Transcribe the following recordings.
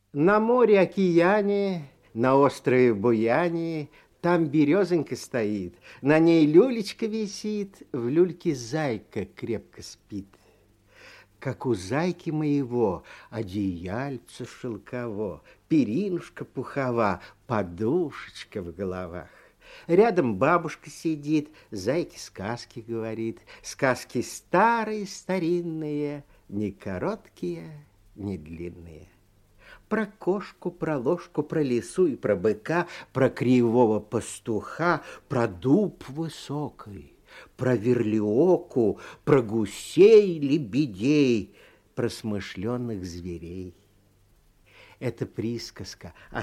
На море-океане, на острове Буяне, там березонька стоит, на ней люлечка висит, в люльке зайка крепко спит. Как у зайки моего одеяльце шелково, перинушка пухова, подушечка в головах. Рядом бабушка сидит, зайке сказки говорит, сказки старые, старинные, не короткие, не длинные. Про кошку, про ложку, про лису и про быка, про кривого пастуха, про дуб высокий, про верлиоку, про гусей, лебедей, про смышленных зверей. Это присказка, а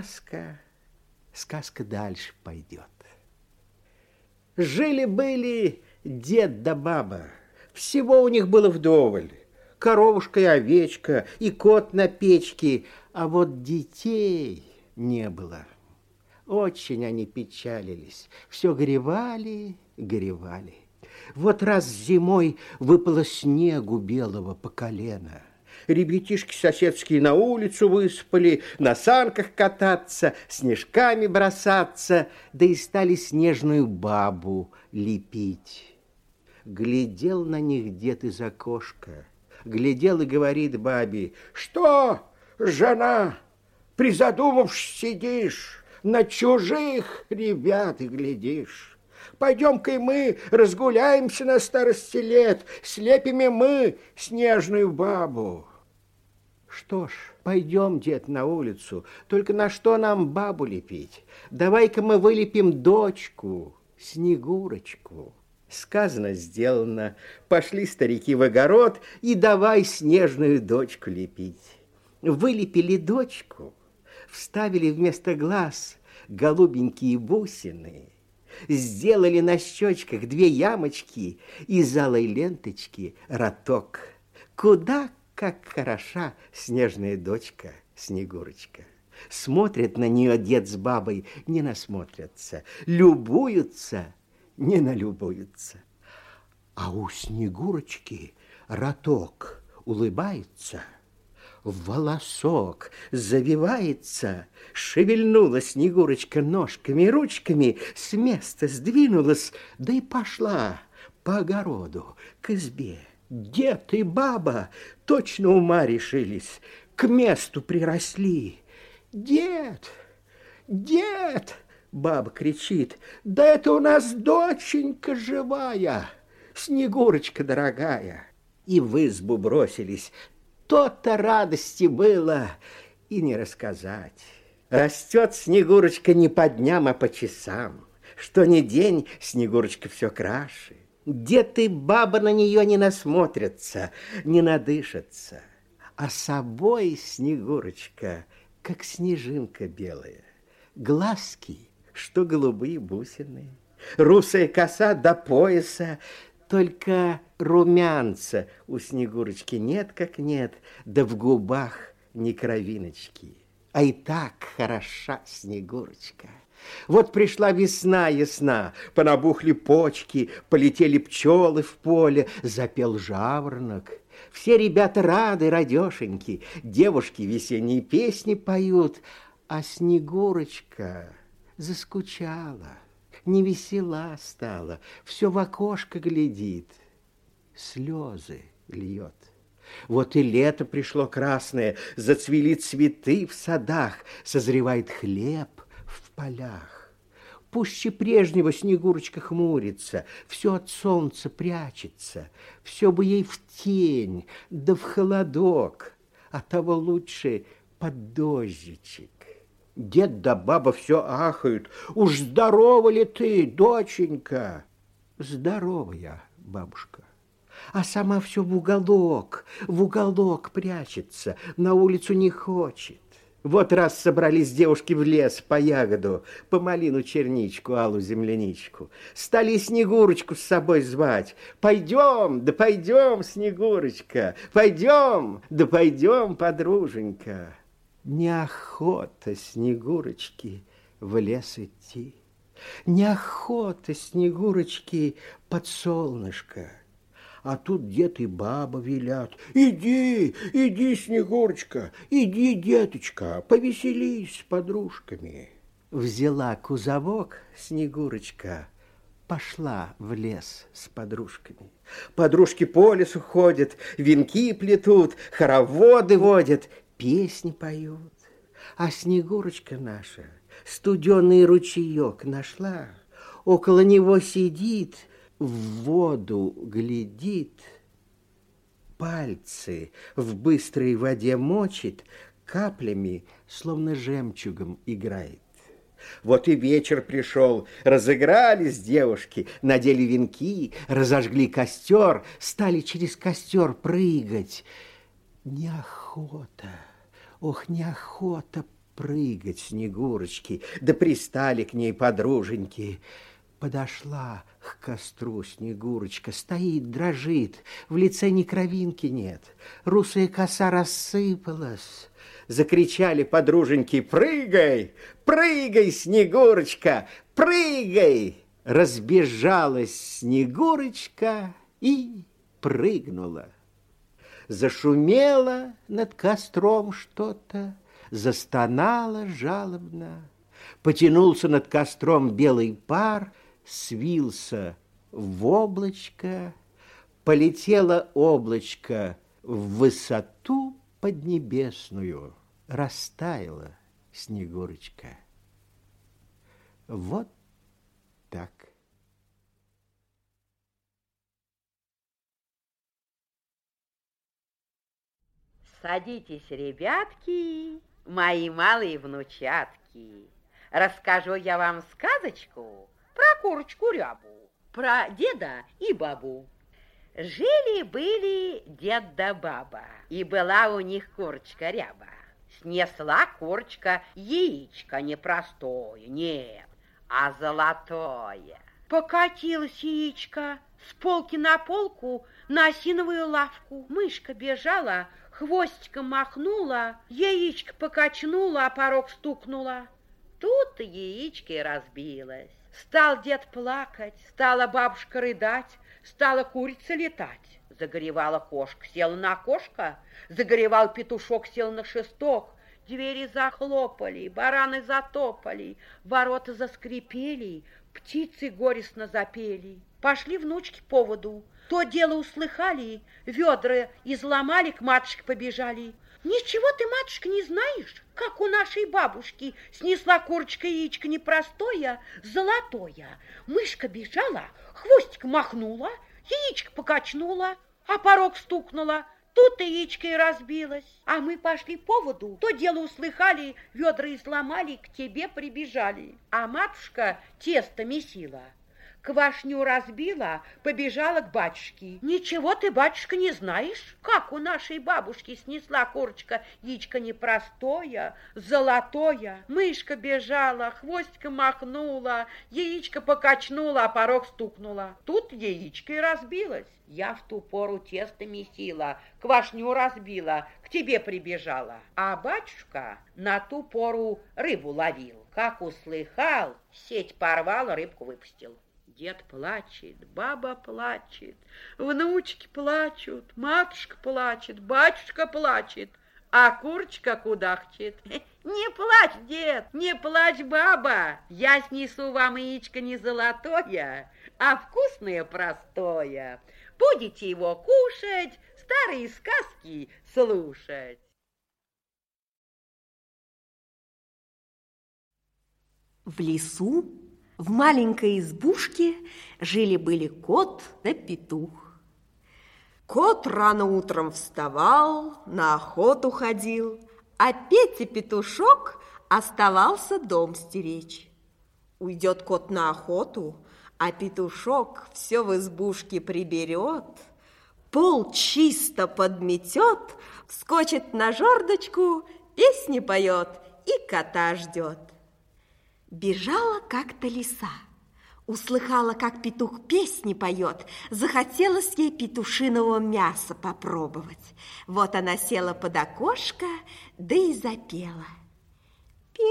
сказка дальше пойдет. Жили-были дед да баба, всего у них было вдоволь. Коровушка и овечка, и кот на печке, а вот детей не было. Очень они печалились, все горевали, горевали. Вот раз зимой выпало снегу белого по колено. Ребятишки соседские на улицу высыпали, на санках кататься, снежками бросаться, да и стали снежную бабу лепить. Глядел на них дед из окошка, глядел и говорит бабе: «Что, жена, призадумавшись сидишь, на чужих ребят и глядишь? Пойдем-ка и мы разгуляемся на старости лет, слепим и мы снежную бабу». Что ж, пойдем, дед, на улицу, только на что нам бабу лепить? Давай-ка мы вылепим дочку, Снегурочку. Сказано, сделано. Пошли старики в огород и давай снежную дочку лепить. Вылепили дочку, вставили вместо глаз голубенькие бусины, сделали на щечках 2 ямочки и с алой ленточки роток. Куда как хороша снежная дочка Снегурочка. Смотрят на нее дед с бабой, не насмотрятся, любуются, не налюбуются. А у Снегурочки роток улыбается, в волосок завивается. Шевельнула Снегурочка ножками и ручками, с места сдвинулась, да и пошла по огороду к избе. Дед и баба точно ума решились, к месту приросли. «Дед, дед!» Баба кричит: «Да это у нас доченька живая, Снегурочка дорогая!» И в избу бросились. То-то радости было и не рассказать. Растет Снегурочка не по дням, а по часам. Что ни день, Снегурочка все краше. Дед и баба на нее не насмотрятся, не надышатся. А собой Снегурочка, как снежинка белая. Глазки, что голубые бусины, русая коса до пояса, только румянца у Снегурочки нет как нет, да в губах ни кровиночки. А и так хороша Снегурочка. Вот пришла весна ясна, понабухли почки, полетели пчелы в поле, запел жаворонок. Все ребята рады, радешеньки, девушки весенние песни поют, а Снегурочка заскучала, невесела стала, все в окошко глядит, слезы льет. Вот и лето пришло красное, зацвели цветы в садах, созревает хлеб в полях. Пуще прежнего Снегурочка хмурится, все от солнца прячется, все бы ей в тень, да в холодок, а того лучше под дождичек. Дед да баба все ахают: «Уж здорова ли ты, доченька?» «Здорова я, бабушка». А сама все в уголок прячется, на улицу не хочет. Вот раз собрались девушки в лес по ягоду, по малину, черничку, алу, земляничку. Стали Снегурочку с собой звать. «Пойдем, да пойдем, Снегурочка, пойдем, да пойдем, подруженька». Неохота Снегурочки в лес идти, неохота Снегурочки под солнышко. А тут дед и баба велят: иди, иди, Снегурочка, иди, деточка, повеселись с подружками. Взяла кузовок Снегурочка, пошла в лес с подружками. Подружки по лесу ходят, венки плетут, хороводы водят, песни поют. А Снегурочка наша студеный ручеек нашла, около него сидит, в воду глядит, пальцы в быстрой воде мочит, каплями, словно жемчугом, играет. Вот и вечер пришел, разыгрались девушки, надели венки, разожгли костер, стали через костер прыгать. Неохота, ох, неохота прыгать Снегурочки, да пристали к ней подруженьки. Подошла к костру Снегурочка, стоит, дрожит, в лице ни кровинки нет, русая коса рассыпалась. Закричали подруженьки: прыгай, прыгай, Снегурочка, прыгай! Разбежалась Снегурочка и прыгнула. Зашумело над костром что-то, застонало жалобно. Потянулся над костром белый пар, свился в облачко, полетело облачко в высоту поднебесную, растаяла Снегурочка. Вот так. Садитесь, ребятки, мои малые внучатки. Расскажу я вам сказочку про курочку Рябу, про деда и бабу. Жили-были дед да баба, и была у них курочка Ряба. Снесла курочка яичко не простое, нет, а золотое. Покатилось яичко с полки на полку на осиновую лавку. Мышка бежала, хвостиком махнула, яичко покачнула, а порог стукнула. Тут яичко и разбилось. Стал дед плакать, стала бабушка рыдать, стала курица летать. Загоревала кошка, села на окошко, загоревал петушок, сел на шесток. Двери захлопали, бараны затопали, ворота заскрипели, птицы горестно запели. Пошли внучки по воду, то дело услыхали, ведра изломали, к матушке побежали. Ничего ты, матушка, не знаешь, как у нашей бабушки снесла курочка яичко непростое, золотое. Мышка бежала, хвостик махнула, яичко покачнула, а порог стукнула. Тут яичко и разбилось. А мы пошли по воду, то дело услыхали, ведра изломали, к тебе прибежали. А матушка тесто месила, квашню разбила, побежала к батюшке. Ничего ты, батюшка, не знаешь, как у нашей бабушки снесла курочка яичко непростое, золотое. Мышка бежала, хвостиком махнула, яичко покачнула, а порог стукнула. Тут яичко и разбилось. Я в ту пору тесто месила, квашню разбила, к тебе прибежала. А батюшка на ту пору рыбу ловил. Как услыхал, сеть порвал, рыбку выпустил. Дед плачет, баба плачет, внучки плачут, матушка плачет, батюшка плачет, а курочка кудахчет. Не плачь, дед, не плачь, баба, я снесу вам яичко не золотое, а вкусное простое. Будете его кушать, старые сказки слушать. В лесу в маленькой избушке жили-были кот да петух. Кот рано утром вставал, на охоту ходил, а Петя-петушок оставался дом стеречь. Уйдет кот на охоту, а петушок все в избушке приберет, пол чисто подметет, вскочит на жердочку, песни поет и кота ждет. Бежала как-то лиса, услыхала, как петух песни поет, захотелось ей петушиного мяса попробовать. Вот она села под окошко, да и запела. Петушок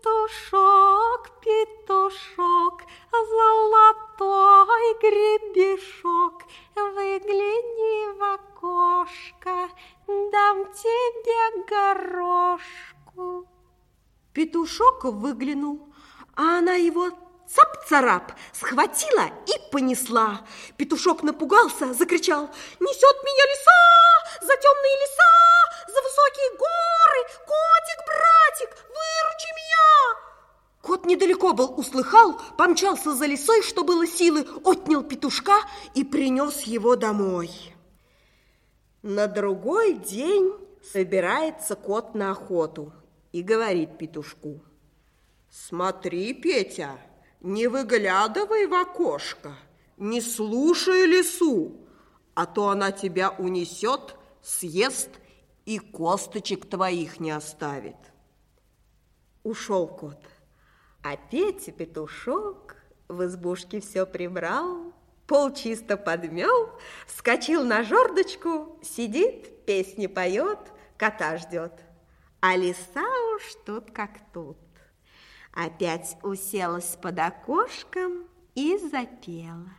Петушок, петушок, золотой гребешок, выгляни в окошко, дам тебе горошку. Петушок выглянул, а она его цап-царап схватила и понесла. Петушок напугался, закричал: «Несет меня лиса, за темные леса, за высокие горы! Котик-братик, выручи меня!» Кот недалеко был, услыхал, помчался за лисой, что было силы, отнял петушка и принес его домой. На другой день собирается кот на охоту и говорит петушку: «Смотри, Петя, не выглядывай в окошко, не слушай лису, а то она тебя унесет, съест и косточек твоих не оставит». Ушел кот, а Петя петушок в избушке все прибрал, пол чисто подмел, вскочил на жердочку, сидит, песни поет, кота ждет. А лиса уж тут как тут. Опять уселась под окошком и запела: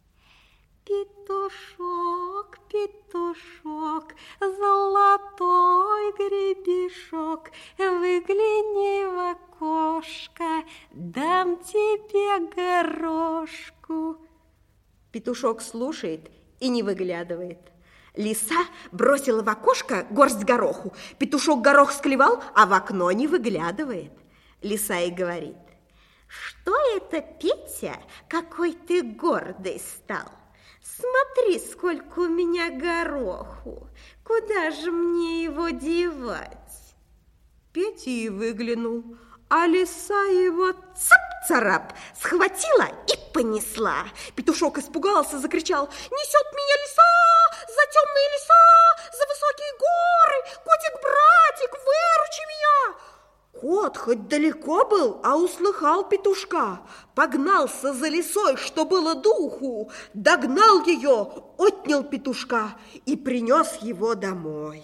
«Петушок, петушок, золотой гребешок, выгляни в окошко, дам тебе горошку». Петушок слушает и не выглядывает. Лиса бросила в окошко горсть гороху. Петушок горох склевал, а в окно не выглядывает. Лиса и говорит: «Что это, Петя, какой ты гордый стал? Смотри, сколько у меня гороху, куда же мне его девать?» Петя и выглянул, а лиса его цап-царап схватила и понесла. Петушок испугался, закричал: «Несет меня лиса, за темные леса, за высокие горы! Котик-братик, выручи меня!» Кот хоть далеко был, а услыхал петушка, погнался за лисой, что было духу, догнал ее, отнял петушка и принес его домой.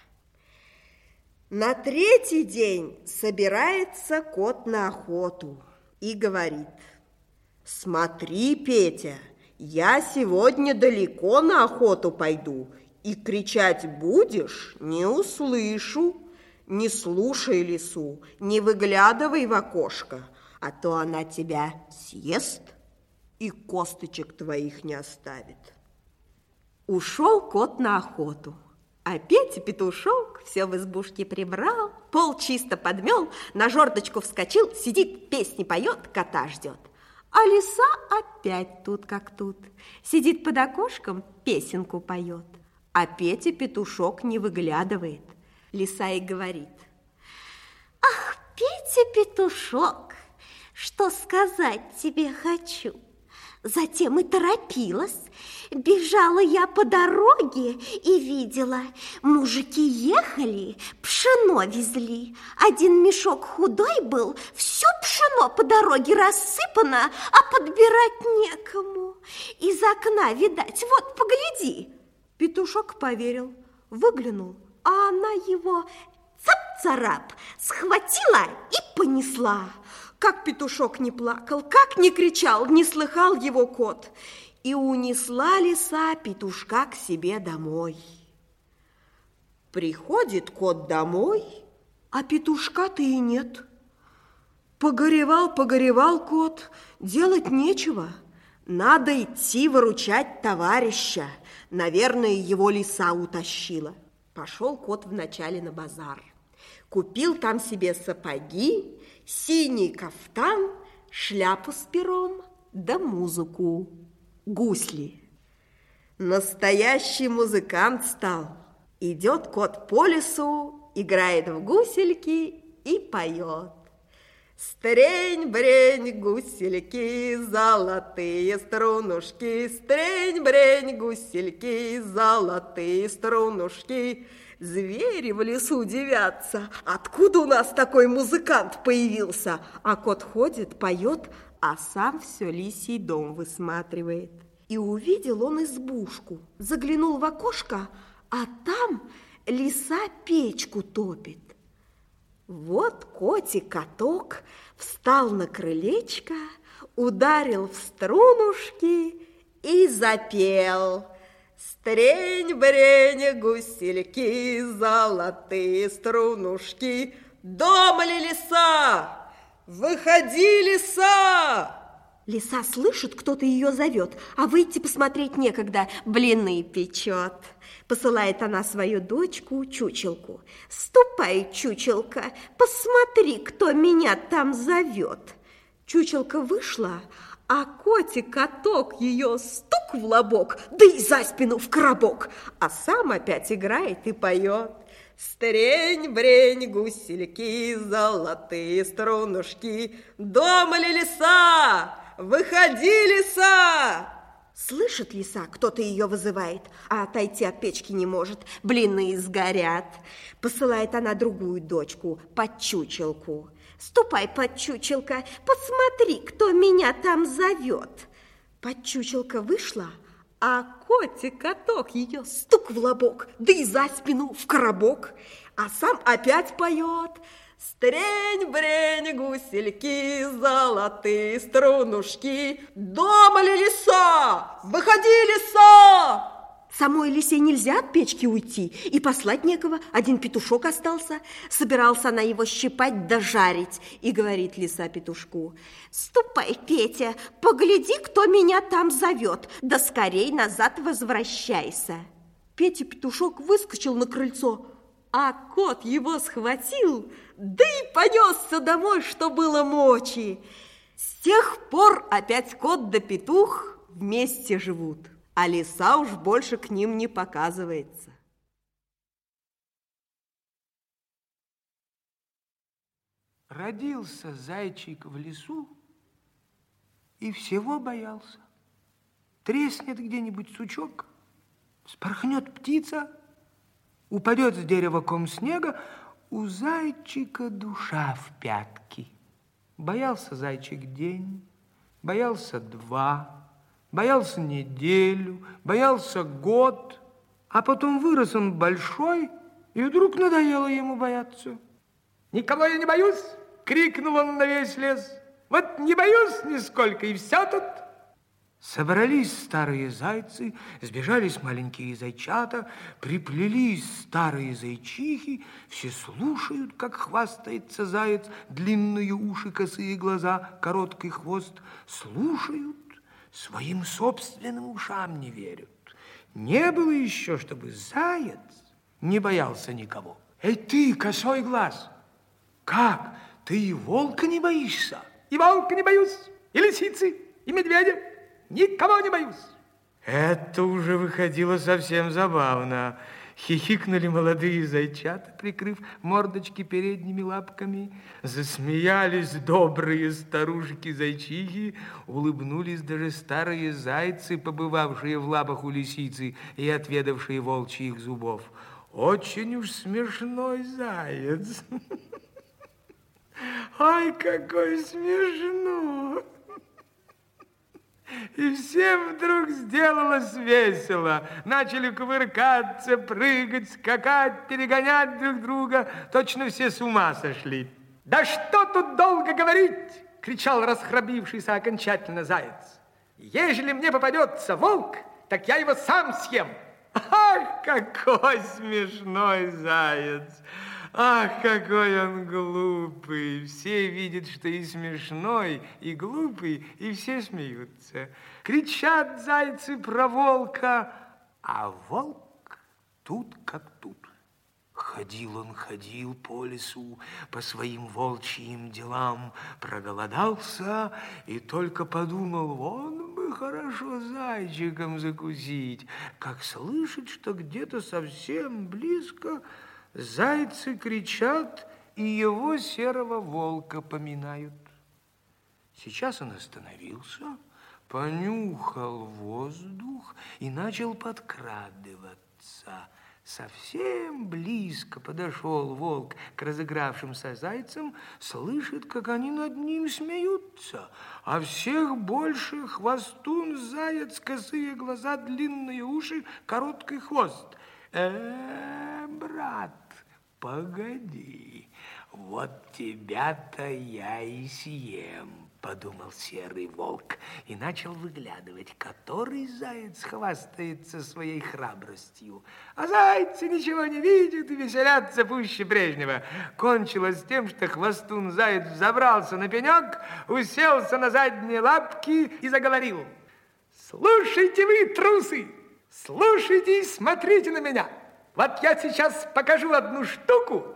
На третий день собирается кот на охоту и говорит: «Смотри, Петя, я сегодня далеко на охоту пойду, и кричать будешь, не услышу. Не слушай лису, не выглядывай в окошко, а то она тебя съест и косточек твоих не оставит». Ушел кот на охоту, а Петя петушок все в избушке прибрал, пол чисто подмел, на жердочку вскочил, сидит, песни поет, кота ждет. А лиса опять тут как тут, сидит под окошком, песенку поет, а Петя петушок не выглядывает. Лиса и говорит: «Ах, Петя-петушок, что сказать тебе хочу. Затем и торопилась. Бежала я по дороге и видела, мужики ехали, пшено везли. Один мешок худой был, все пшено по дороге рассыпано, а подбирать некому. Из окна, видать, вот, погляди». Петушок поверил, выглянул, а она его цап-царап схватила и понесла. Как петушок не плакал, как не кричал, не слыхал его кот. И унесла лиса петушка к себе домой. Приходит кот домой, а петушка-то и нет. Погоревал кот, делать нечего. Надо идти выручать товарища. Наверное, его лиса утащила. Пошел кот вначале на базар. Купил там себе сапоги, синий кафтан, шляпу с пером, да музыку, гусли. Настоящий музыкант стал. Идет кот по лесу, играет в гусельки и поет: «Стрень-брень, гусельки, золотые струнушки, стрень-брень, гусельки, золотые струнушки». Звери в лесу дивятся: откуда у нас такой музыкант появился? А кот ходит, поет, а сам все лисий дом высматривает. И увидел он избушку, заглянул в окошко, а там лиса печку топит. Вот котик-каток встал на крылечко, ударил в струнушки и запел. Стрень-брень, гусельки, золотые струнушки, дома ли лиса? Выходи, лиса! Лиса слышит, кто-то ее зовет, а выйти посмотреть некогда, блины печет. Посылает она свою дочку, чучелку. Ступай, чучелка, посмотри, кто меня там зовет. Чучелка вышла, а котик-каток ее стук в лобок, да и за спину в коробок, а сам опять играет и поет. Стрень-брень, гусельки, золотые струнушки, дома ли лиса? Выходи, лиса! Слышит лиса, кто-то ее вызывает, а отойти от печки не может, блины сгорят. Посылает она другую дочку, подчучелку. Ступай, подчучелка, посмотри, кто меня там зовет. Подчучелка вышла, а котик-каток ее стук в лобок, да и за спину в коробок, а сам опять поет. Стрень-брень, гусельки, золотые струнушки, дома ли лиса? Выходи, лиса! Самой лисе нельзя от печки уйти, и послать некого, один петушок остался. Собирался она его щипать да жарить, и говорит лиса петушку: ступай, Петя, погляди, кто меня там зовет, да скорей назад возвращайся. Петя петушок выскочил на крыльцо, а кот его схватил, да и понесся домой, что было мочи. С тех пор опять кот да петух вместе живут, а лиса уж больше к ним не показывается. Родился зайчик в лесу и всего боялся. Треснет где-нибудь сучок, вспорхнет птица, упадет с дерева ком снега, у зайчика душа в пятки. Боялся зайчик день, боялся два, боялся неделю, боялся год, а потом вырос он большой, и вдруг надоело ему бояться. «Никого я не боюсь!» — крикнул он на весь лес. «Вот не боюсь нисколько, и все тут!» Собрались старые зайцы, сбежались маленькие зайчата, приплелись старые зайчихи, все слушают, как хвастается заяц, длинные уши, косые глаза, короткий хвост. Слушают, своим собственным ушам не верят. Не было еще, чтобы заяц не боялся никого. Эй ты, косой глаз, как, ты и волка не боишься? И волка не боюсь, и лисицы, и медведя. Никого не боюсь. Это уже выходило совсем забавно. Хихикнули молодые зайчата, прикрыв мордочки передними лапками. Засмеялись добрые старушки-зайчихи. Улыбнулись даже старые зайцы, побывавшие в лапах у лисицы и отведавшие волчьих зубов. Очень уж смешной заяц. Ай, какой смешной! И всем вдруг сделалось весело. Начали кувыркаться, прыгать, скакать, перегонять друг друга. Точно все с ума сошли. «Да что тут долго говорить!» — кричал расхрабрившийся окончательно заяц. «Ежели мне попадется волк, так я его сам съем!» Ах, какой смешной заяц! Ах, какой он глупый! Все видят, что и смешной, и глупый, и все смеются. Кричат зайцы про волка, а волк тут как тут. Ходил он, ходил по лесу, по своим волчьим делам, проголодался и только подумал, вон бы хорошо зайчиком закусить, как слышит, что где-то совсем близко зайцы кричат и его серого волка поминают. Сейчас он остановился, понюхал воздух и начал подкрадываться. Совсем близко подошел волк к разыгравшимся зайцам, слышит, как они над ним смеются, а всех больше хвостун, заяц, косые глаза, длинные уши, короткий хвост. Брат, погоди, Вот тебя-то я и съем, подумал серый волк и начал выглядывать, который заяц хвастается своей храбростью. А зайцы ничего не видят и веселятся пуще прежнего. Кончилось тем, что хвостун заяц забрался на пенек, уселся на задние лапки и заговорил. Слушайте вы, трусы, слушайте и смотрите на меня. Вот я сейчас покажу одну штуку.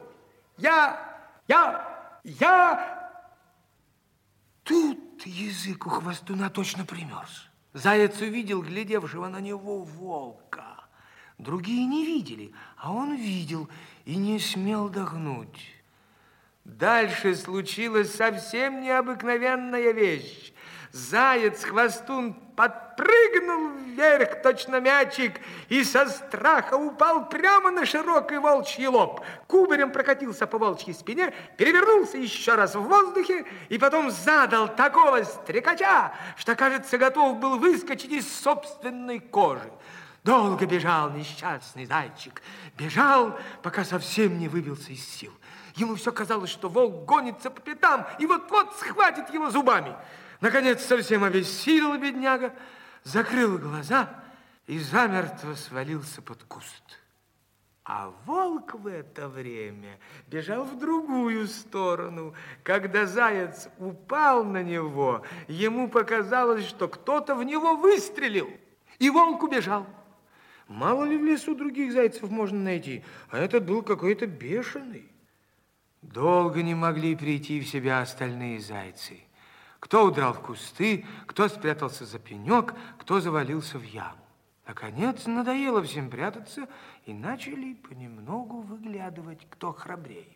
Тут язык у хвостуна точно примерз. Заяц увидел глядевшего на него волка. Другие не видели, а он видел и не смел догнуть. Дальше случилась совсем необыкновенная вещь. Заяц-хвостун подпрыгнул вверх, точно мячик, и со страха упал прямо на широкий волчий лоб. Кубарем прокатился по волчьей спине, перевернулся еще раз в воздухе и потом задал такого стрекача, что, кажется, готов был выскочить из собственной кожи. Долго бежал несчастный зайчик. Бежал, пока совсем не выбился из сил. Ему все казалось, что волк гонится по пятам и вот-вот схватит его зубами. Наконец, совсем обессилел бедняга, закрыл глаза и замертво свалился под куст. А волк в это время бежал в другую сторону. Когда заяц упал на него, ему показалось, что кто-то в него выстрелил, и волк убежал. Мало ли в лесу других зайцев можно найти, а этот был какой-то бешеный. Долго не могли прийти в себя остальные зайцы. Кто удрал в кусты, кто спрятался за пенек, кто завалился в яму. Наконец, надоело всем прятаться, и начали понемногу выглядывать, кто храбрее.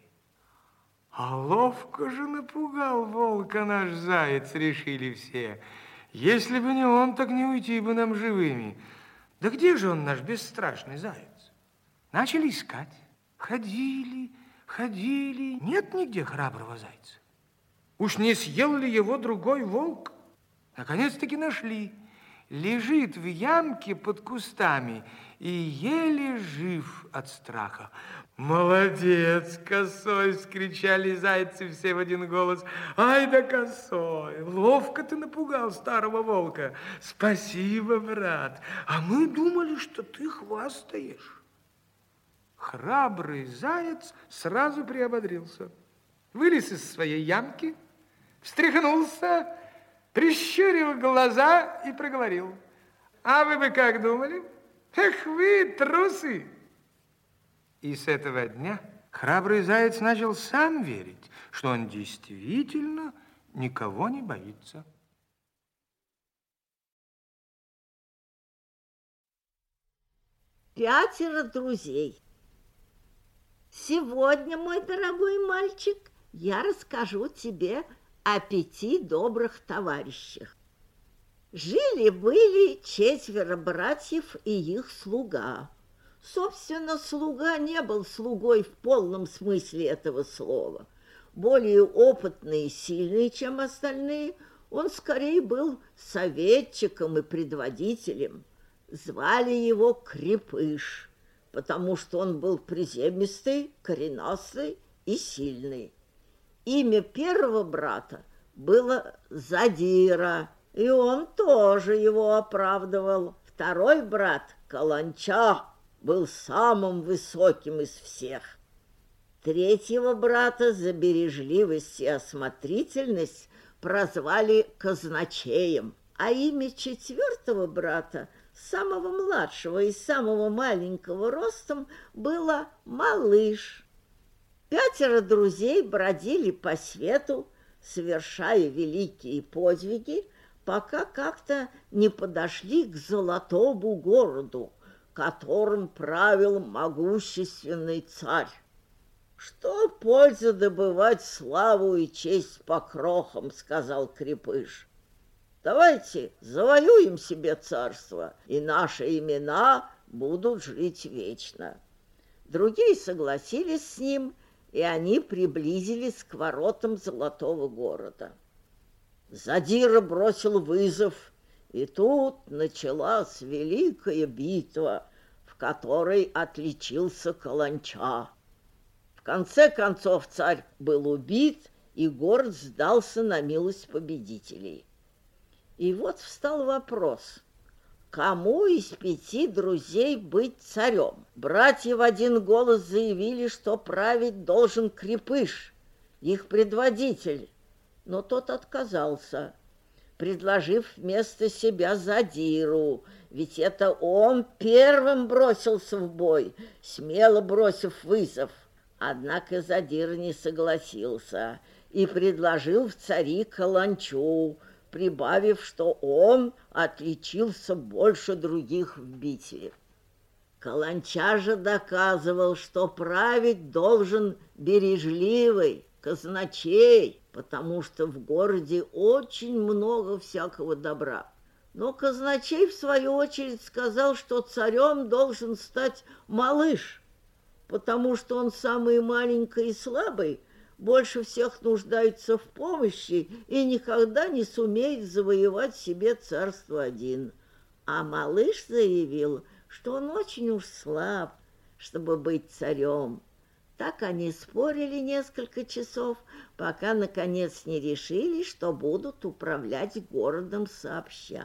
А ловко же напугал волка наш заяц, решили все. Если бы не он, так не уйти бы нам живыми. Да где же он, наш бесстрашный заяц? Начали искать. Ходили, нет нигде храброго зайца. Уж не съел ли его другой волк? Наконец-таки нашли. Лежит в ямке под кустами и еле жив от страха. «Молодец, Косой!» – вскричали зайцы все в один голос. «Ай да, Косой! Ловко ты напугал старого волка! Спасибо, брат! А мы думали, что ты хвастаешь!» Храбрый заяц сразу приободрился. Вылез из своей ямки, встряхнулся, прищурил глаза и проговорил. «А вы бы как думали? Эх вы, трусы!» И с этого дня храбрый заяц начал сам верить, что он действительно никого не боится. Пятеро друзей. Сегодня, мой дорогой мальчик, я расскажу тебе о 5 добрых товарищах. Жили-были 4 братьев и их слуга. Собственно, слуга не был слугой в полном смысле этого слова. Более опытный и сильный, чем остальные, он скорее был советчиком и предводителем. Звали его Крепыш, потому что он был приземистый, коренастый и сильный. Имя первого брата было Задира, и он тоже его оправдывал. Второй брат, Каланча, был самым высоким из всех. Третьего брата за бережливость и осмотрительность прозвали Казначеем, а имя четвертого брата, самого младшего и самого маленького ростом, было Малыш. 5 друзей бродили по свету, совершая великие подвиги, пока как-то не подошли к Золотому городу, которым правил могущественный царь. «Что польза добывать славу и честь по крохам?» – сказал Крепыш. «Давайте завоюем себе царство, и наши имена будут жить вечно». Другие согласились с ним, и они приблизились к воротам Золотого города. Задира бросил вызов, и тут началась великая битва, в которой отличился Каланча. В В конце концов царь был убит, и город сдался на милость победителей. И вот встал вопрос, кому из 5 друзей быть царем? Братья в один голос заявили, что править должен Крепыш, их предводитель, но тот отказался, предложив вместо себя Задиру, ведь это он первым бросился в бой, смело бросив вызов. Однако Задира не согласился и предложил в цари Каланчу, прибавив, что он отличился больше других в битве. Каланча же доказывал, что править должен бережливый, казначей, потому что в городе очень много всякого добра. Но казначей, в свою очередь, сказал, что царем должен стать малыш, потому что он самый маленький и слабый, больше всех нуждается в помощи и никогда не сумеет завоевать себе царство один. А малыш заявил, что он очень уж слаб, чтобы быть царем. Так они спорили несколько часов, пока, наконец, не решили, что будут управлять городом сообща.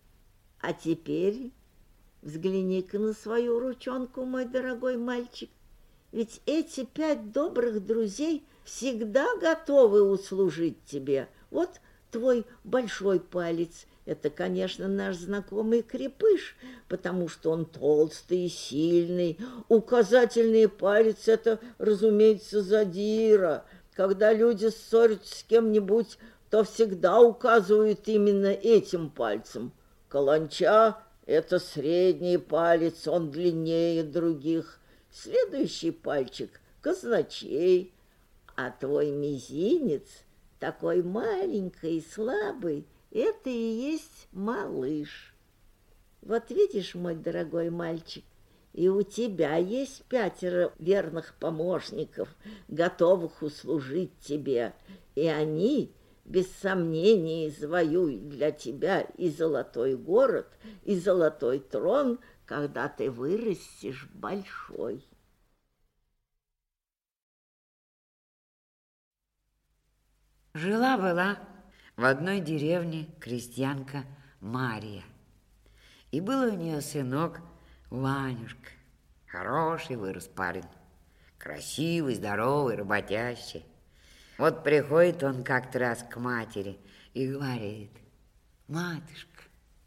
А теперь взгляни-ка на свою ручонку, мой дорогой мальчик. Ведь эти 5 добрых друзей всегда готовы услужить тебе. Вот твой большой палец. Это, конечно, наш знакомый Крепыш, потому что он толстый и сильный. Указательный палец – это, разумеется, Задира. Когда люди ссорятся с кем-нибудь, то всегда указывают именно этим пальцем. Каланча – это средний палец, он длиннее других. Следующий пальчик – казначей, а твой мизинец, такой маленький и слабый, это и есть малыш. Вот видишь, мой дорогой мальчик, и у тебя есть 5 верных помощников, готовых услужить тебе, и они, без сомнения, извоюют для тебя и золотой город, и золотой трон, когда ты вырастешь большой. Жила-была в одной деревне крестьянка Мария. И был у нее сынок Ванюшка. Хороший вырос парень, красивый, здоровый, работящий. Вот приходит он как-то раз к матери и говорит: матушка,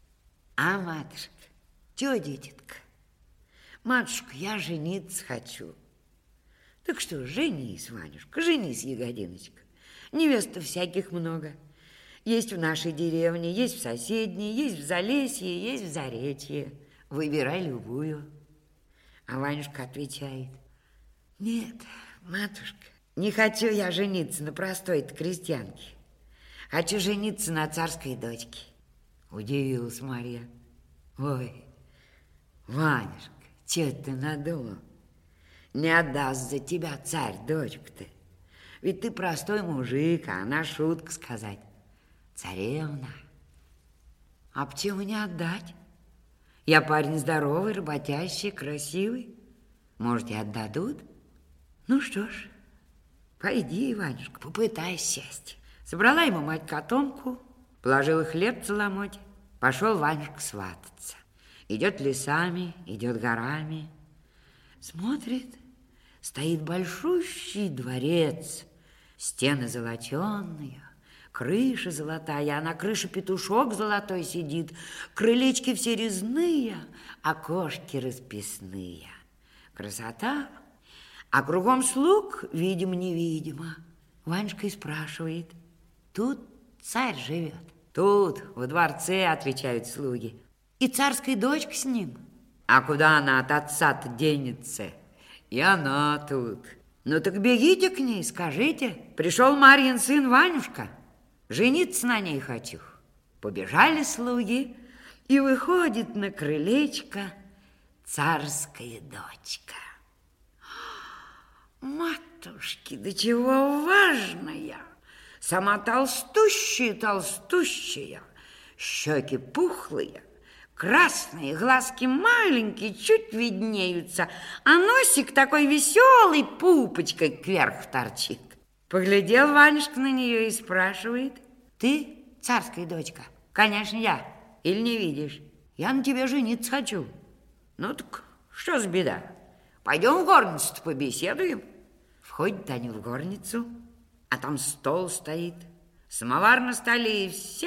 чё, дитятка? Матушка, я жениться хочу. Так что, женись, Ванюшка, женись, ягодиночка. Невест всяких много. Есть в нашей деревне, есть в соседней, есть в Залесье, есть в Заречье. Выбирай любую. А Ванюшка отвечает: нет, матушка, не хочу я жениться на простой-то крестьянке. Хочу жениться на царской дочке. Удивилась Марья. Ой, Ванюшка, че ты надумал? Не отдаст за тебя царь дочку-то. Ведь ты простой мужик, а она шутка сказать. Царевна, а почему не отдать? Я парень здоровый, работящий, красивый. Может, и отдадут? Ну что ж, пойди, Ванюшка, попытай счастье. Собрала ему мать котомку, положила хлебца ломоть, пошел Ванюшка свататься. Идет лесами, идет горами. Смотрит, стоит большущий дворец, стены золоченые, крыша золотая, а на крыше петушок золотой сидит, крылечки все резные, окошки расписные. Красота, а кругом слуг видимо-невидимо. Ванюшка и спрашивает: тут царь живет? Тут, во дворце, отвечают слуги. И царская дочка с ним? А куда она от отца-то денется? И она тут. Ну так бегите к ней, скажите: пришел Марьин сын Ванюшка, жениться на ней хочу. Побежали слуги, и выходит на крылечко царская дочка. Матушки, до чего важная! Сама толстущая, щеки пухлые, Красные, глазки маленькие, чуть виднеются, а носик такой веселый, пупочкой кверху торчит. Поглядел Ванюшка на нее и спрашивает: ты царская дочка? Конечно, я. Или не видишь? Я на тебе жениться хочу. Ну так что за беда? Пойдем в горницу побеседуем. Входит они в горницу, а там стол стоит, самовар на столе и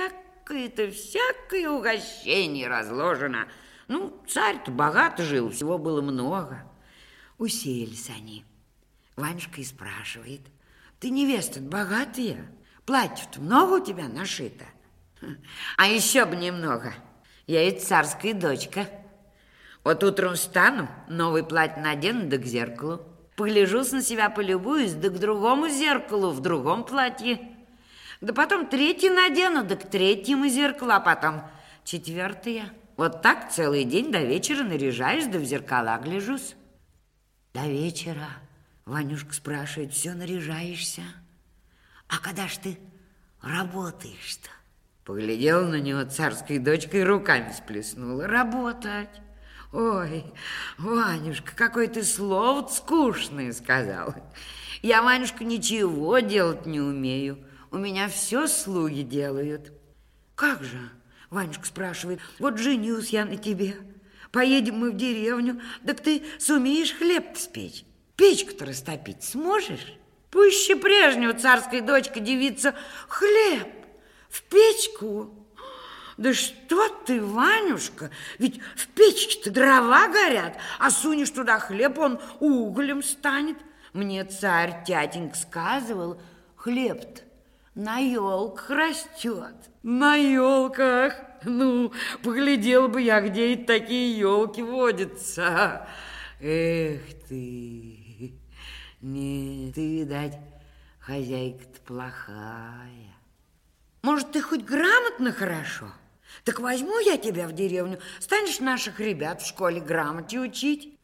всякое угощение разложено. Ну, царь-то богато жил, всего было много. Уселись они. Ванюшка и спрашивает: ты невеста богатая? Платье-то много у тебя нашито? А еще бы немного. Я ведь царская дочка. Вот утром встану, новый платье надену, да к зеркалу. Погляжусь на себя, полюбуюсь, да к другому зеркалу в другом платье. Да потом третье надену, да к третьему зеркалу, а потом четвертое. Вот так целый день до вечера наряжаюсь, да в зеркала гляжусь. До вечера, Ванюшка спрашивает, все наряжаешься? А когда ж ты работаешь-то? Поглядела на него царской дочкой и руками сплеснула. Работать? Ой, Ванюшка, какое ты слово скучное сказал. Я, Ванюшка, ничего делать не умею. У меня все слуги делают. Как же? Ванюшка спрашивает. Вот женюсь я на тебе. Поедем мы в деревню. Так ты сумеешь хлеб спечь? Печку-то растопить сможешь? Пуще прежнего царская дочка девица. Хлеб в печку? Да что ты, Ванюшка, ведь в печке-то дрова горят, а сунешь туда хлеб, он углем станет. Мне царь тятенька сказывал, хлеб-то на елках растет. На елках? Ну, поглядел бы я, где и такие елки водятся. Эх ты, не, ты, видать, хозяйка-то плохая. Может, ты хоть грамотно хорошо? Так возьму я тебя в деревню, станешь наших ребят в школе грамоте учить.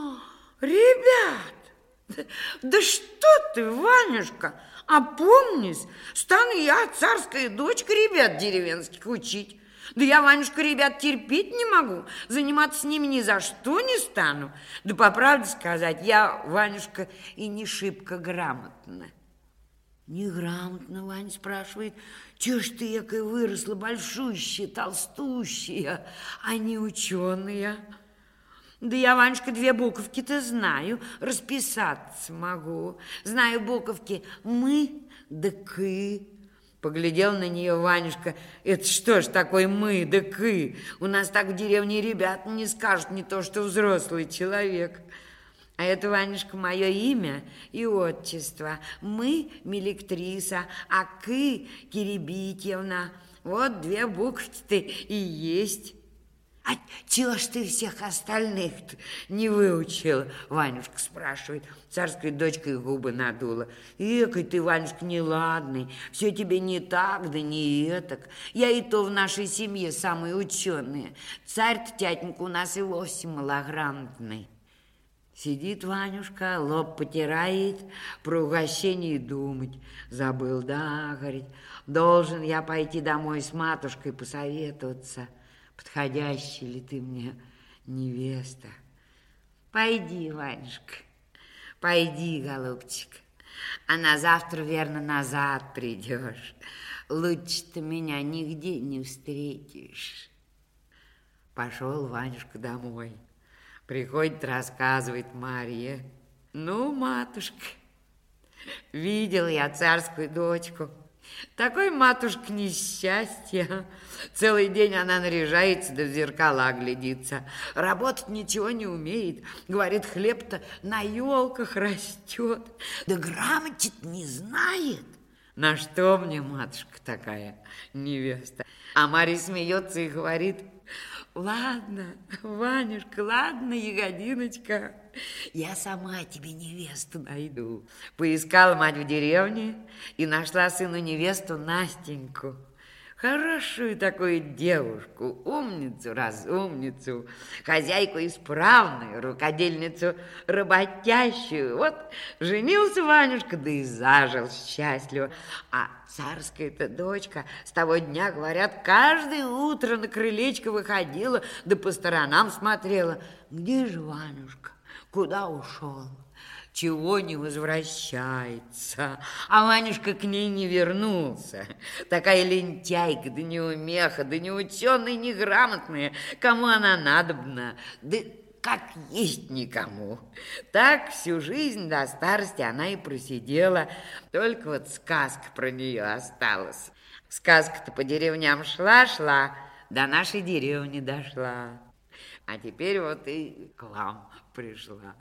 Ребят? Да что ты, Ванюшка, опомнись, стану я, царская дочка, ребят деревенских учить. Да я, Ванюшка, ребят терпеть не могу, заниматься с ними ни за что не стану. Да по правде сказать, я, Ванюшка, и не шибко грамотна. Неграмотно, Ваня спрашивает, чего ж ты, якая выросла, большущая, толстущая, а не ученая? Да я, Ванюшка, 2 буковки-то знаю, расписаться могу. Знаю буковки «мы» да «ки». Поглядел на нее Ванюшка. Это что ж такое «мы» да «ки»? У нас так в деревне ребята не скажут, не то что взрослый человек. А это, Ванюшка, мое имя и отчество. Мы Мелектриса, а «ки» Кирибитьевна. Вот 2 буквы-то и есть. А чего ж ты всех остальных-то не выучила? Ванюшка спрашивает. Царская дочка и губы надула. Экой ты, Ванюшка, неладный. Все тебе не так, да не этак. Я и то в нашей семье самые ученые. Царь-то, тятенька, у нас и вовсе малограмотный. Сидит Ванюшка, лоб потирает, про угощение думать. Забыл, да, говорит, должен я пойти домой с матушкой посоветоваться. Подходящая ли ты мне невеста? Пойди, Ванюшка, пойди, голубчик, а на завтра, верно, назад придешь. Лучше ты меня нигде не встретишь. Пошел Ванюшка домой. Приходит, рассказывает Марья. Ну, матушка, видел я царскую дочку. Такой, матушка, несчастье. Целый день она наряжается, да в зеркала глядится. Работать ничего не умеет. Говорит, хлеб-то на елках растет. Да грамоте-то не знает. На что мне, матушка, такая невеста? А Марья смеется и говорит, ладно, Ванюшка, ладно, ягодиночка, я сама тебе невесту найду. Поискала мать в деревне и нашла сыну невесту Настеньку. хорошую такую девушку, умницу, разумницу, хозяйку исправную, рукодельницу работящую. Вот женился Ванюшка, да и зажил счастливо. А царская-то дочка с того дня, говорят, каждое утро на крылечко выходила, да по сторонам смотрела. Где же Ванюшка? Куда ушел? Чего не возвращается? А Ванюшка к ней не вернулся. Такая лентяйка, да неумеха, да неученая, неграмотная. Кому она надобна? Да как есть никому. Так всю жизнь до старости она и просидела. Только вот сказка про нее осталась. Сказка-то по деревням шла, до нашей деревни дошла. А теперь вот и к вам пришла.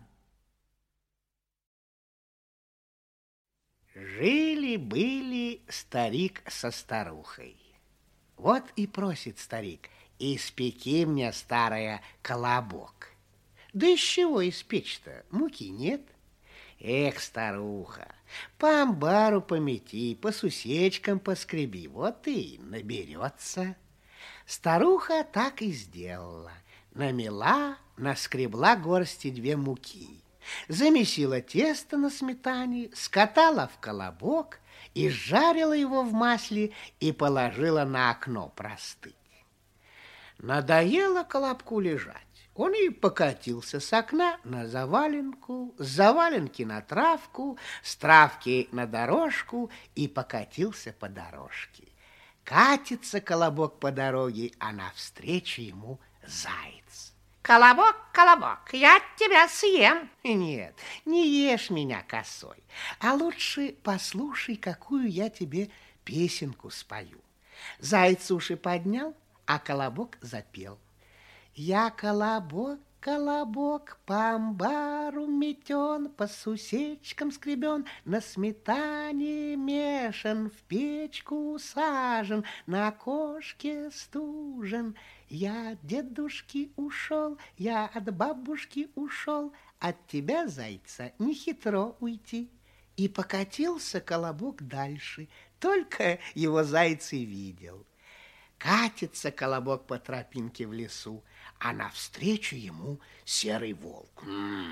Жили-были старик со старухой. Вот и просит старик: испеки мне, старая, колобок. Да из чего испечь-то? Муки нет. Эх, старуха, по амбару помети, по сусечкам поскреби, вот и наберется. Старуха так и сделала. Намела, наскребла горсти 2 муки. Замесила тесто на сметане, скатала в колобок и жарила его в масле и положила на окно простыть. Надоело колобку лежать. Он и покатился с окна на заваленку, с заваленки на травку, с травки на дорожку и покатился по дорожке. Катится колобок по дороге, а навстречу ему заяц. «Колобок, колобок, я тебя съем!» «Нет, не ешь меня косой, а лучше послушай, какую я тебе песенку спою». Заяц уши поднял, а колобок запел. Я колобок, колобок, по амбару метен, по сусечкам скребен, на сметане мешан, в печку сажен, на окошке стужен. Я от дедушки ушел, я от бабушки ушел, от тебя, зайца, не хитро уйти. И покатился колобок дальше, только его заяц и видел. Катится колобок по тропинке в лесу, а навстречу ему серый волк.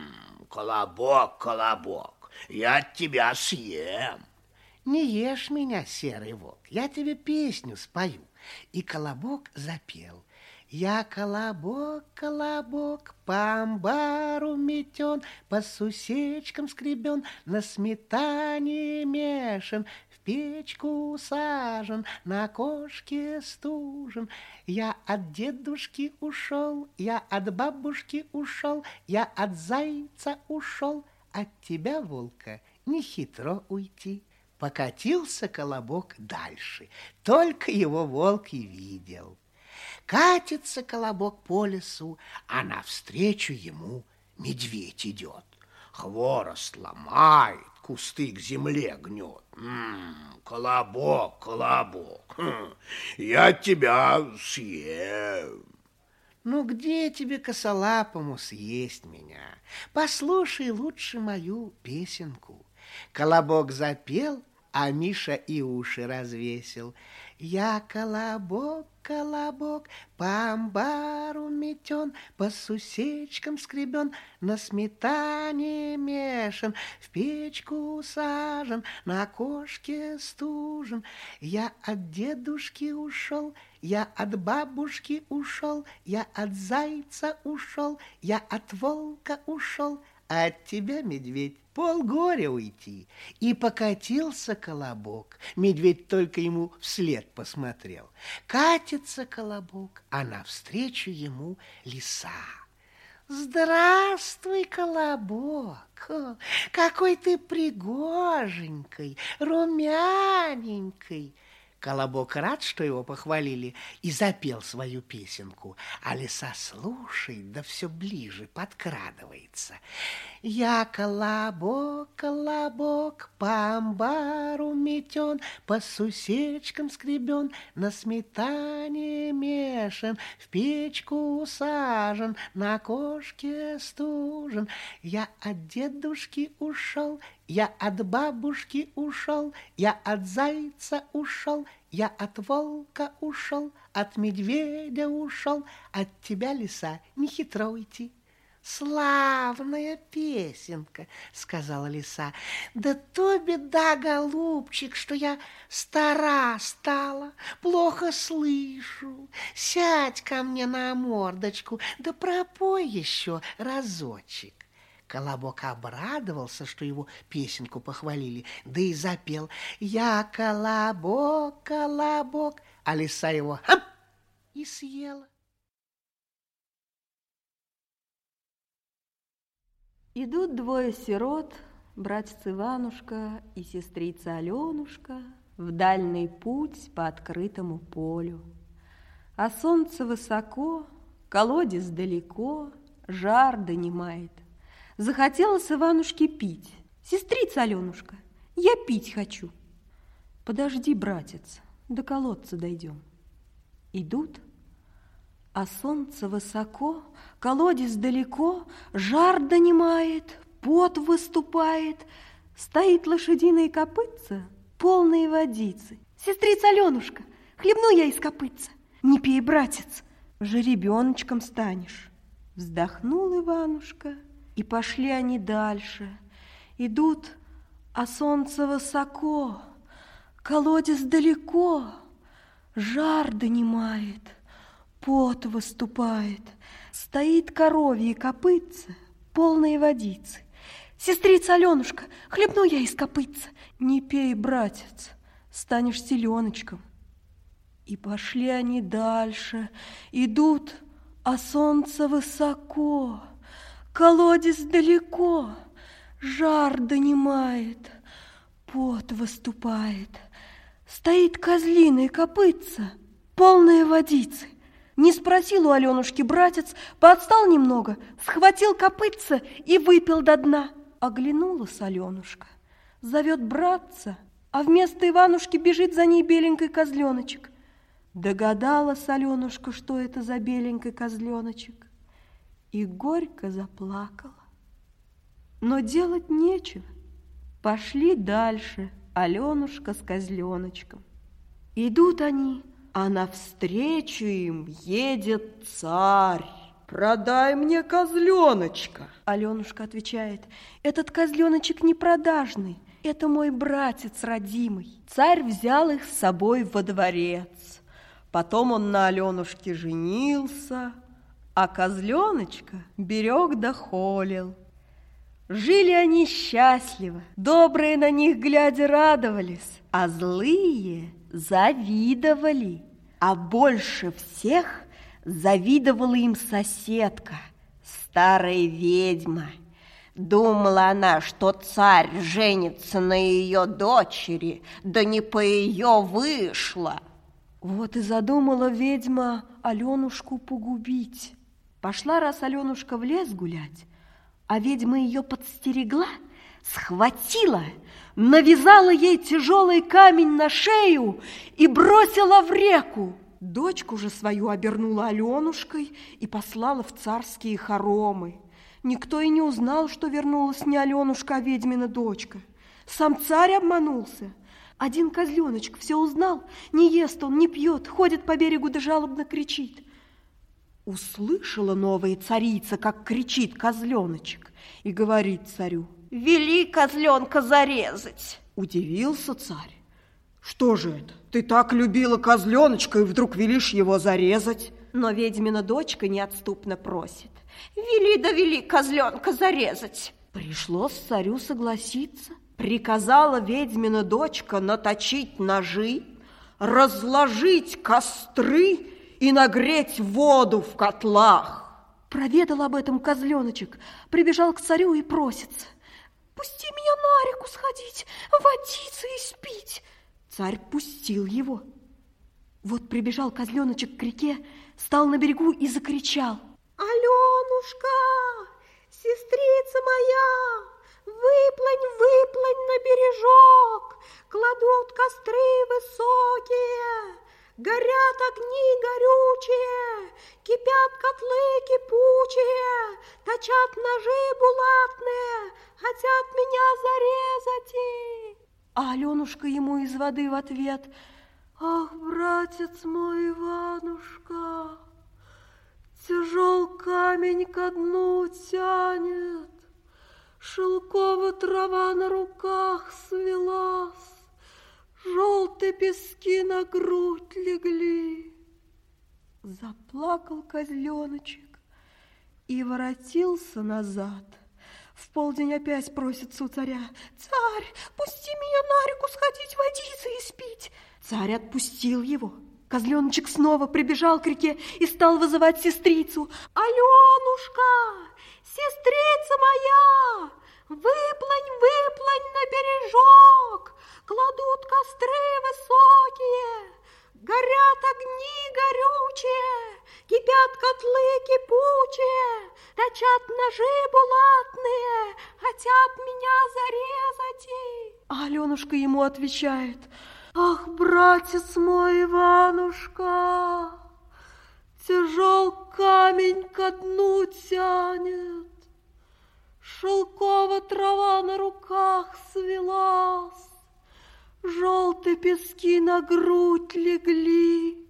«Колобок, колобок, я от тебя съем!» «Не ешь меня, серый волк, я тебе песню спою». И колобок запел. Я колобок, колобок, по амбару метен, по сусечкам скребен, на сметане мешан, в печку сажен, на окошке стужен. Я от дедушки ушел, я от бабушки ушел, я от зайца ушел, от тебя, волка, не хитро уйти. Покатился колобок дальше, только его волк и видел. Катится колобок по лесу, а навстречу ему медведь идет. Хворост ломает, кусты к земле гнет. Колобок, колобок, я тебя съем. Ну, где тебе, косолапому, съесть меня? Послушай лучше мою песенку. Колобок запел, а Миша и уши развесил. Я колобок, колобок, по амбару метен, по сусечкам скребен, на сметане мешан, в печку сажен, на окошке стужен. Я от дедушки ушел, я от бабушки ушел, я от зайца ушел, я от волка ушел, а от тебя, медведь, полгоря уйти. И покатился колобок. Медведь только ему вслед посмотрел. Катится колобок, а навстречу ему лиса. Здравствуй, колобок, какой ты пригоженький, румяненький. Колобок рад, что его похвалили, и запел свою песенку, а лиса слушает, да все ближе подкрадывается. Я колобок, колобок, по амбару метен, по сусечкам скребен, на сметане мешан, в печку сажен, на окошке стужен. Я от дедушки ушел, Я от бабушки ушел, я от зайца ушел, я от волка ушел, от медведя ушел, от тебя, лиса, не хитруйте. Славная песенка, сказала лиса. Да то беда, голубчик, что я стара стала, плохо слышу. Сядь ко мне на мордочку, да пропой еще разочек. Колобок обрадовался, что его песенку похвалили, да и запел: я колобок, колобок, а лиса его хап и съела. Идут двое сирот, братец Иванушка и сестрица Аленушка, в дальний путь по открытому полю. А солнце высоко, колодец далеко, жар донимает. Захотелось Иванушке пить. Сестрица Аленушка, я пить хочу. Подожди, братец, до колодца дойдем. Идут, а солнце высоко, колодец далеко, жар донимает, пот выступает, стоит лошадиное копытце, полные водицы. Сестрица Аленушка, хлебну я из копытца. Не пей, братец, жеребеночком станешь. Вздохнул Иванушка, и пошли они дальше. Идут, а солнце высоко, колодец далеко, жар донимает, пот выступает, стоит коровье копытце, полные водицы. Сестрица Аленушка, хлебну я из копытца. Не пей, братец, станешь селеночком. И пошли они дальше, идут, а солнце высоко, колодец далеко, жар донимает, пот выступает, стоит козлиное копытце, полное водицы. Не спросил у Аленушки братец, поотстал немного, схватил копытце и выпил до дна. Оглянулась Аленушка, зовет братца, а вместо Иванушки бежит за ней беленький козленочек. Догадалась Аленушка, что это за беленький козленочек, и горько заплакала. Но делать нечего. Пошли дальше Аленушка с козленочком. Идут они, а навстречу им едет царь. «Продай мне козленочка!» Аленушка отвечает: «Этот козленочек не продажный, это мой братец родимый». Царь взял их с собой во дворец. Потом он на Аленушке женился, а козленочка берег да холил. Жили они счастливо, добрые на них глядя радовались, а злые завидовали. А больше всех завидовала им соседка, старая ведьма. Думала она, что царь женится на ее дочери, да не по ее вышло. Вот и задумала ведьма Аленушку погубить. Пошла раз Аленушка в лес гулять, а ведьма ее подстерегла, схватила, навязала ей тяжелый камень на шею и бросила в реку. Дочку же свою обернула Аленушкой и послала в царские хоромы. Никто и не узнал, что вернулась не Аленушка, а ведьмина дочка. Сам царь обманулся. Один козленочек все узнал, не ест он, не пьет, ходит по берегу да жалобно кричит. Услышала новая царица, как кричит козленочек, и говорит царю: «Вели козленка зарезать». Удивился царь. «Что же это? Ты так любила козленочка и вдруг велишь его зарезать?» Но ведьмина дочка неотступно просит: «Вели да вели козленка зарезать». Пришлось царю согласиться. Приказала ведьмина дочка наточить ножи, разложить костры и нагреть воду в котлах. Проведал об этом козленочек, прибежал к царю и просится: «Пусти меня на реку сходить, водиться и спить». Царь пустил его. Вот прибежал козленочек к реке, стал на берегу и закричал: «Аленушка, сестрица моя, выплынь, выплынь на бережок, кладут костры высокие, горят огни горючие, кипят котлы кипучие, точат ножи булатные, хотят меня зарезать. А Аленушка ему из воды в ответ: ах, братец мой Иванушка, тяжел камень ко дну тянет, шелковая трава на руках свелась, желтые пески на грудь легли. Заплакал козленочек и воротился назад. В полдень опять просится у царя: царь, пусти меня на реку сходить водиться и спить. Царь отпустил его. Козленочек снова прибежал к реке и стал вызывать сестрицу. Аленушка, сестрица моя, выплынь, выплынь на бережок, кладут костры высокие, горят огни горючие, кипят котлы кипучие, точат ножи булатные, хотят меня зарезать. А Аленушка ему отвечает: ах, братец мой Иванушка, тяжел камень ко дну тянет, шелковая трава на руках свелась, желтые пески на грудь легли.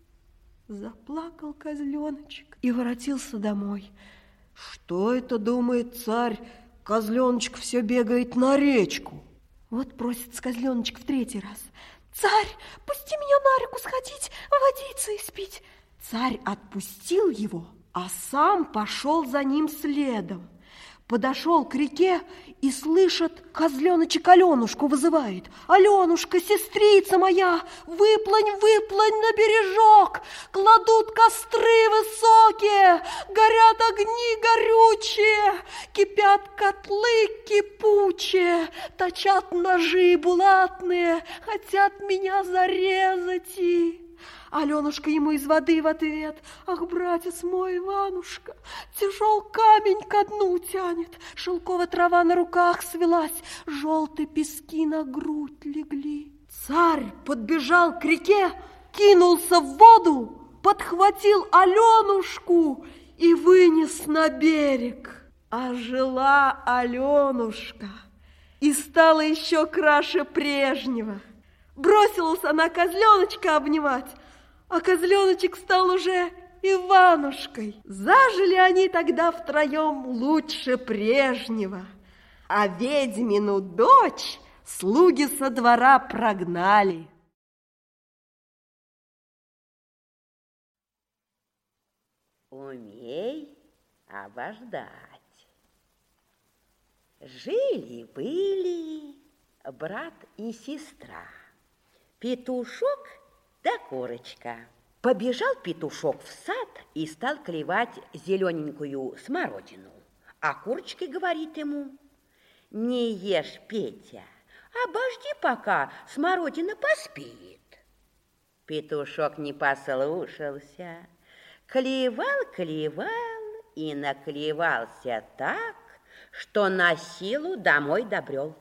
Заплакал козленочек и воротился домой. Что это, думает царь, козленочек все бегает на речку? Вот просится козленочек в третий раз: царь, пусти меня на реку сходить, водиться и спить. Царь отпустил его, а сам пошел за ним следом. Подошел к реке и слышит, козленочек Аленушку вызывает: Аленушка, сестрица моя, выплынь, выплынь на бережок, кладут костры высокие, горят огни горючие, кипят котлы кипучие, точат ножи булатные, хотят меня зарезать. Аленушка ему из воды в ответ: ах, братец мой Иванушка, тяжел камень ко дну тянет, шелковая трава на руках свелась, желтые пески на грудь легли. Царь подбежал к реке, кинулся в воду, подхватил Аленушку и вынес на берег. А жила Аленушка и стала еще краше прежнего. Бросилась она козленочка обнимать, а козленочек стал уже Иванушкой. Зажили они тогда втроем лучше прежнего, а ведьмину дочь слуги со двора прогнали. Умей обождать. Жили-были брат и сестра, петушок да курочка. Побежал петушок в сад и стал клевать зелененькую смородину. А курочка говорит ему: не ешь, Петя, обожди, пока смородина поспеет. Петушок не послушался, клевал, клевал и наклевался так, что на силу домой добрел.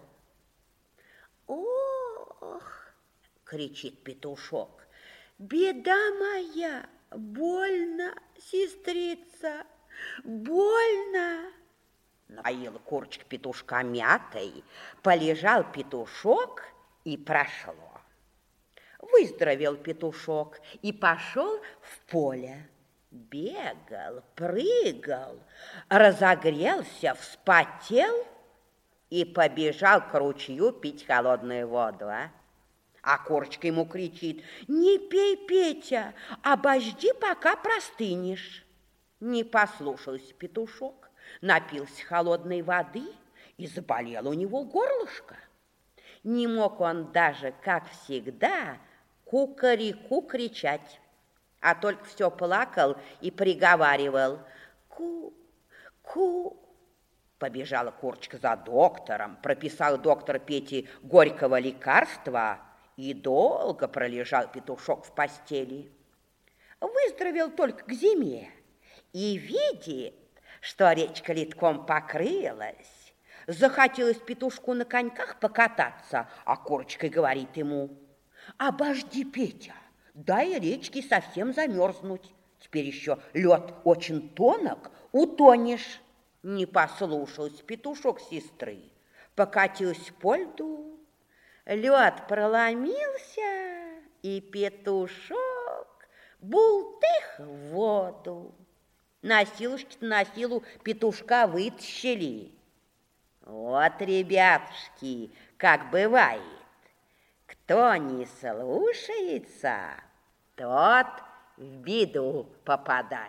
«Ох!» — кричит петушок. «Беда моя! Больно, сестрица, больно!» Напоила курочка петушка мятой, полежал петушок, и прошло. Выздоровел петушок и пошел в поле. Бегал, прыгал, разогрелся, вспотел и побежал к ручью пить холодную воду. А курочка ему кричит: не пей, Петя, обожди, пока простынешь. Не послушался петушок, напился холодной воды, и заболело у него горлышко. Не мог он даже, как всегда, кукареку кричать, а только все плакал и приговаривал: ку-ку. Побежала курочка за доктором, прописал доктор Пете горького лекарства, и долго пролежал петушок в постели. Выздоровел только к зиме и видит, что речка ледком покрылась. Захотелось петушку на коньках покататься, а курочка говорит ему: обожди, Петя, дай речке совсем замерзнуть. Теперь еще лед очень тонок, утонешь. Не послушался петушок сестры, покатился по льду. Лед проломился, и петушок бултых в воду. На силу петушка вытащили. Вот, ребятушки, как бывает. Кто не слушается, тот в беду попадает.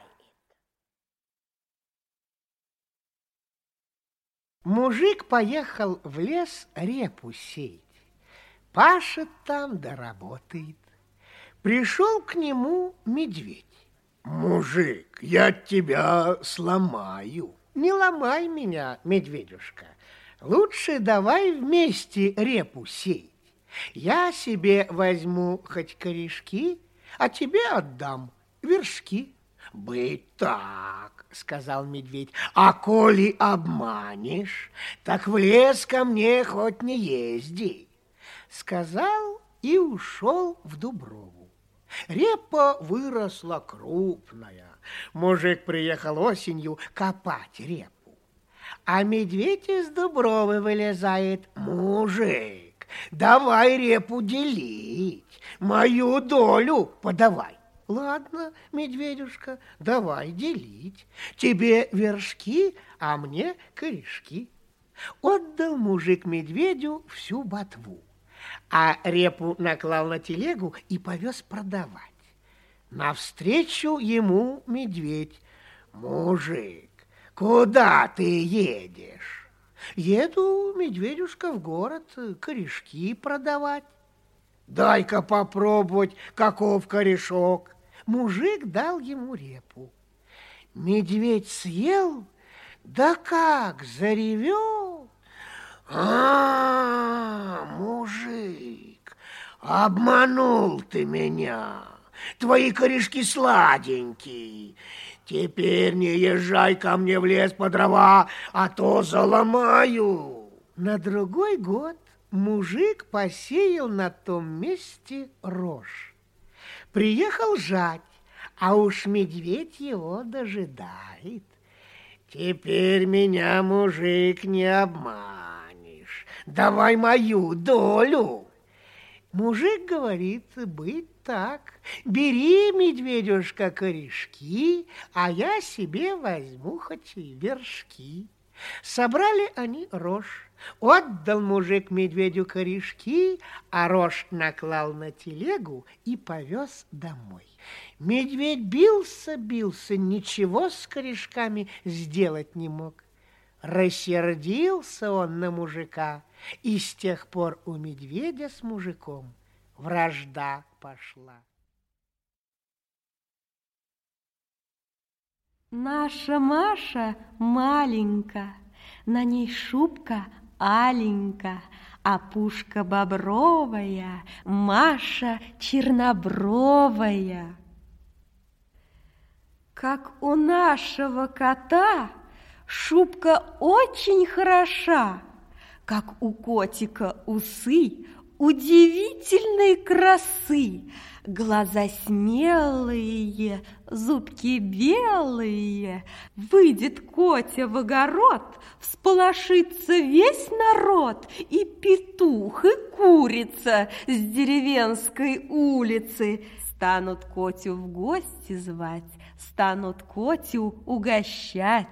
Мужик поехал в лес репу сеять. Пашет там да работает. Пришел к нему медведь. Мужик, я тебя сломаю. Не ломай меня, медведюшка. Лучше давай вместе репу сеять. Я себе возьму хоть корешки, а тебе отдам вершки. Быть так, сказал медведь, а коли обманешь, так в лес ко мне хоть не езди. Сказал и ушел в дуброву. Репа выросла крупная. Мужик приехал осенью копать репу. А медведь из дубровы вылезает. Мужик, давай репу делить, мою долю подавай. Ладно, медведюшка, давай делить. Тебе вершки, а мне корешки. Отдал мужик медведю всю ботву, а репу наклал на телегу и повез продавать. Навстречу ему медведь. Мужик, куда ты едешь? Еду, медведюшка, в город корешки продавать. Дай-ка попробовать, каков корешок. Мужик дал ему репу. Медведь съел, да как заревел. Мужик, обманул ты меня. Твои корешки сладенькие. Теперь не езжай ко мне в лес по дрова, а то заломаю. На другой год мужик посеял на том месте рожь. Приехал жать, а уж медведь его дожидает. Теперь меня, мужик, не обманешь. Давай мою долю. Мужик говорит, быть так. Бери, медведюшка, корешки, а я себе возьму хоть и вершки. Собрали они рожь. Отдал мужик медведю корешки, а рожь наклал на телегу и повез домой. Медведь бился, ничего с корешками сделать не мог. Рассердился он на мужика, и с тех пор у медведя с мужиком вражда пошла. Наша Маша маленька, на ней шубка аленька, а пушка бобровая, Маша чернобровая. Как у нашего кота шубка очень хороша, как у котика усы удивительной красы, глаза смелые, зубки белые. Выйдет Котя в огород, всполошится весь народ, и петух, и курица с деревенской улицы станут Котю в гости звать, станут Котю угощать.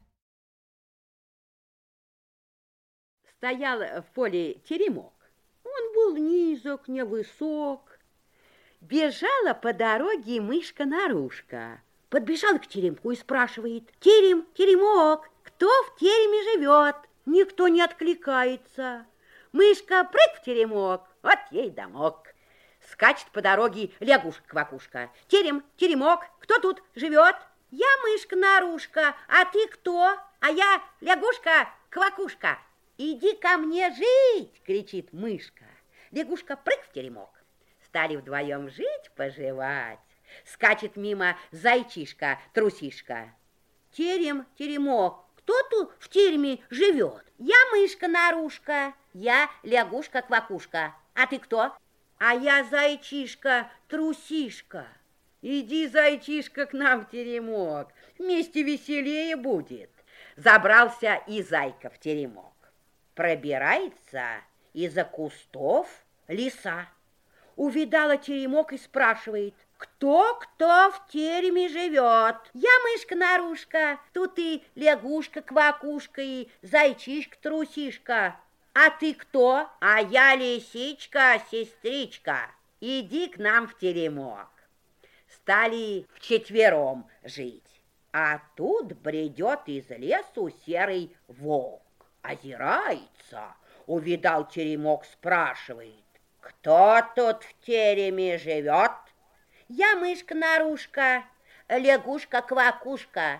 Стоял в поле теремок. Он был низок, невысок. Бежала по дороге мышка-нарушка. Подбежала к теремку и спрашивает: «Терем, теремок, кто в тереме живет?» Никто не откликается. Мышка прыг в теремок, вот ей домок. Скачет по дороге лягушка-квакушка. «Терем, теремок, кто тут живет?» «Я мышка-нарушка, а ты кто?» «А я лягушка-квакушка». «Иди ко мне жить!» — кричит мышка. Лягушка прыг в теремок. Стали вдвоем жить-поживать. Скачет мимо зайчишка-трусишка. «Терем, теремок, кто тут в тереме живет?» «Я мышка-нарушка, я лягушка-квакушка. А ты кто?» А я зайчишка-трусишка. Иди, зайчишка, к нам в теремок, вместе веселее будет. Забрался и зайка в теремок. Пробирается из-за кустов лиса. Увидала теремок и спрашивает: кто в тереме живет? Я мышка-нарушка, тут и лягушка-квакушка, и зайчишка-трусишка. А ты кто? А я лисичка-сестричка. Иди к нам в теремок. Стали вчетвером жить. А тут бредет из лесу серый волк. Озирается, увидал теремок, спрашивает: кто тут в тереме живет? Я мышка-нарушка, лягушка-квакушка,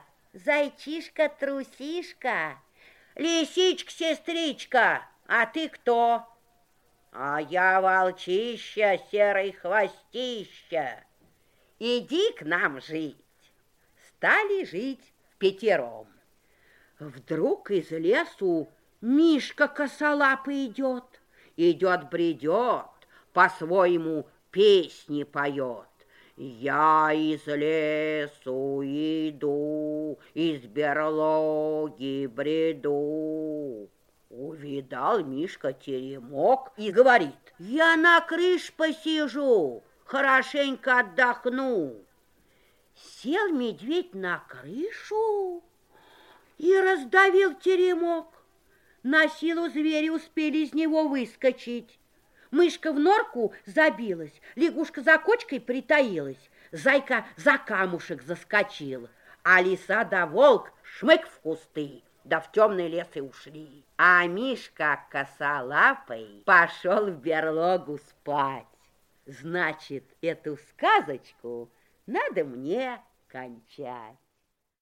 зайчишка-трусишка, лисичка-сестричка. А ты кто? А я волчище, серый хвостище. Иди к нам жить. Стали жить впятером. Вдруг из лесу Мишка косолапый идет. Идет-бредет, по-своему песни поет. Я из лесу иду, из берлоги бреду. Увидал Мишка теремок и говорит: я на крыше посижу, хорошенько отдохну. Сел медведь на крышу и раздавил теремок. На силу звери успели из него выскочить. Мышка в норку забилась, лягушка за кочкой притаилась, зайка за камушек заскочил, а лиса да волк шмык в кусты, да в темный лес и ушли. А Мишка косолапый пошел в берлогу спать. Значит, эту сказочку надо мне кончать.